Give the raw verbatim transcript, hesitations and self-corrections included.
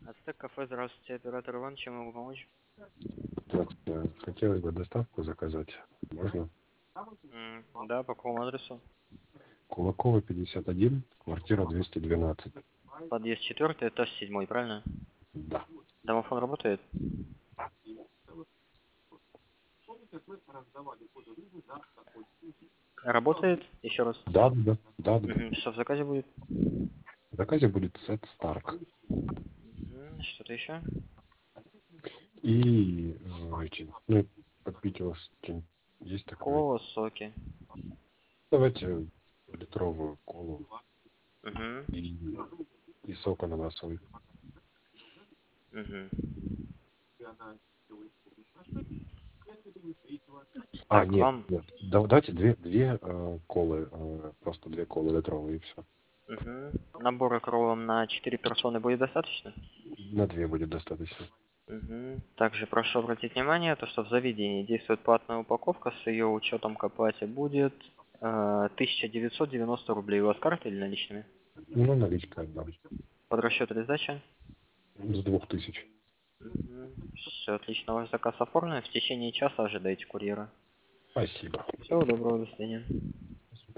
Ацтек кафе, здравствуйте, оператор Иван, чем могу помочь? Здравствуйте. Хотелось бы доставку заказать. Можно? М, Да, по какому адресу? Кулакова, пятьдесят один, квартира двести двенадцать. Подъезд четвертый, этаж седьмой, правильно? Да. Домофон работает? Работает? Еще раз. Да, да, да, да. Мгм, Что в заказе будет? В заказе будет сет Старк. Мгм, Что-то еще? И э, эти, ну, попить у вас что-нибудь есть такое? Кола, соки. Давайте литровую колу Угу. и, и сок ананасовый. Угу. А, Так, нет, вам нет. Да, давайте две, две э, колы, э, просто две колы литровые и все. угу. Набора кроллом на четыре персоны будет достаточно? На две будет достаточно. Угу. Также прошу обратить внимание, то, что в заведении действует платная упаковка, с ее учетом к оплате будет э, тысяча девятьсот девяносто рублей. У вас карта или наличными? Ну, наличка отдам. Под расчет или сдача? С двух тысяч. Все отлично, ваш заказ оформлен. В течение часа ожидайте курьера. Спасибо. Всего доброго, до свидания.